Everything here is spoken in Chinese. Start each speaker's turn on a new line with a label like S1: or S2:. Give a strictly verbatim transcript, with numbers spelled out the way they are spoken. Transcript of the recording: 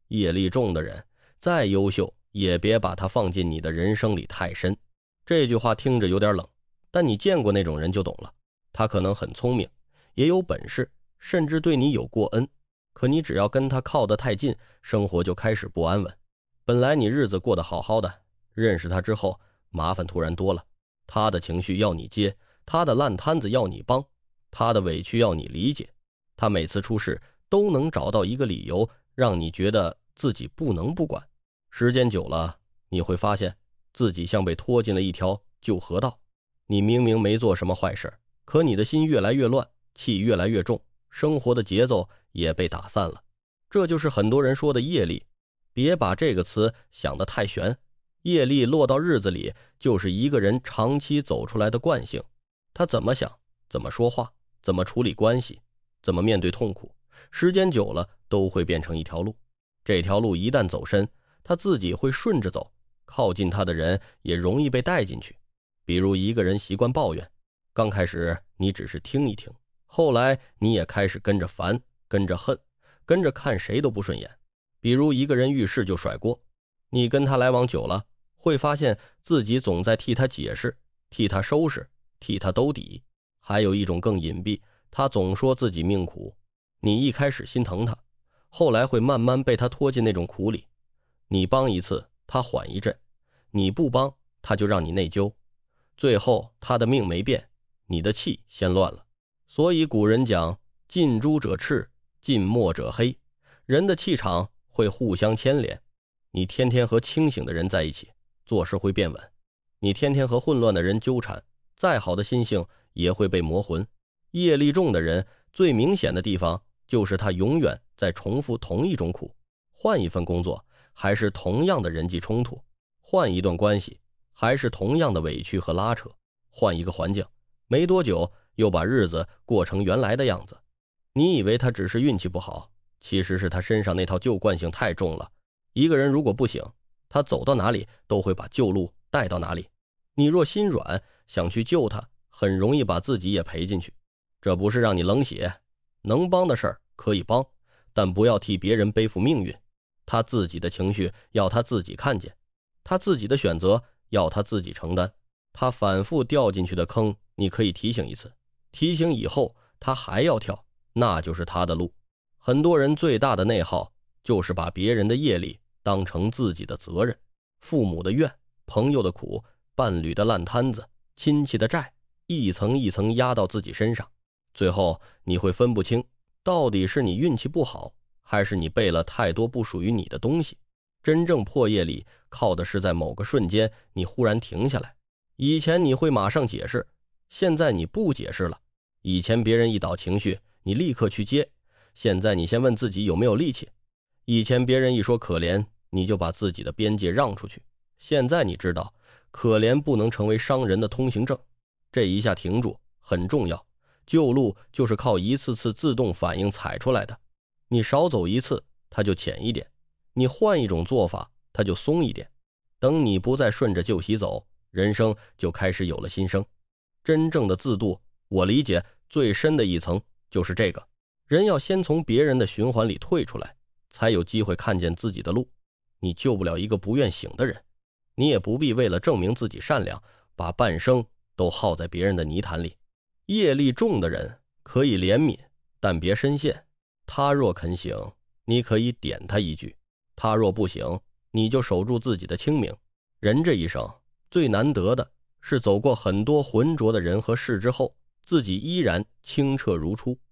S1: 业力重的人，再优秀也别把他放进你的人生里太深。这句话听着有点冷，但你见过那种人就懂了。他可能很聪明，也有本事，甚至对你有过恩，可你只要跟他靠得太近，生活就开始不安稳。本来你日子过得好好的，认识他之后，麻烦突然多了。他的情绪要你接，他的烂摊子要你帮，他的委屈要你理解。他每次出事都能找到一个理由，让你觉得自己不能不管。时间久了，你会发现自己像被拖进了一条旧河道。你明明没做什么坏事，可你的心越来越乱，气越来越重，生活的节奏也被打散了。这就是很多人说的业力。别把这个词想得太玄，业力落到日子里，就是一个人长期走出来的惯性。他怎么想，怎么说话，怎么处理关系，怎么面对痛苦，时间久了都会变成一条路。这条路一旦走深，他自己会顺着走，靠近他的人也容易被带进去。比如一个人习惯抱怨，刚开始你只是听一听，后来你也开始跟着烦，跟着恨，跟着看谁都不顺眼。比如一个人遇事就甩锅，你跟他来往久了，会发现自己总在替他解释，替他收拾，替他兜底。还有一种更隐蔽，他总说自己命苦，你一开始心疼他，后来会慢慢被他拖进那种苦里。你帮一次他缓一阵，你不帮他就让你内疚，最后他的命没变，你的气先乱了。所以古人讲近朱者赤，近墨者黑，人的气场会互相牵连。你天天和清醒的人在一起，做事会变稳；你天天和混乱的人纠缠，再好的心性也会被磨浑。业力重的人最明显的地方就是他永远在重复同一种苦，换一份工作还是同样的人际冲突，换一段关系还是同样的委屈和拉扯，换一个环境，没多久又把日子过成原来的样子。你以为他只是运气不好，其实是他身上那套旧惯性太重了。一个人如果不醒，他走到哪里都会把旧路带到哪里。你若心软，想去救他，很容易把自己也赔进去。这不是让你冷血，能帮的事儿可以帮，但不要替别人背负命运。他自己的情绪要他自己看见，他自己的选择要他自己承担。他反复掉进去的坑，你可以提醒一次，提醒以后他还要跳，那就是他的路。很多人最大的内耗就是把别人的业力当成自己的责任，父母的怨，朋友的苦，伴侣的烂摊子，亲戚的债，一层一层压到自己身上。最后你会分不清，到底是你运气不好，还是你背了太多不属于你的东西。真正破业力靠的是在某个瞬间你忽然停下来。以前你会马上解释，现在你不解释了。以前别人一倒情绪你立刻去接，现在你先问自己有没有力气。以前别人一说可怜，你就把自己的边界让出去，现在你知道可怜不能成为伤人的通行证。这一下停住很重要，旧路就是靠一次次自动反应踩出来的，你少走一次它就浅一点，你换一种做法它就松一点。等你不再顺着旧习走，人生就开始有了新生。真正的自渡，我理解最深的一层就是这个，人要先从别人的循环里退出来，才有机会看见自己的路。你救不了一个不愿醒的人，你也不必为了证明自己善良，把半生都耗在别人的泥潭里。业力重的人可以怜悯，但别深陷。他若肯醒，你可以点他一句；他若不醒，你就守住自己的清明。人这一生最难得的是走过很多浑浊的人和事之后，自己依然清澈如初。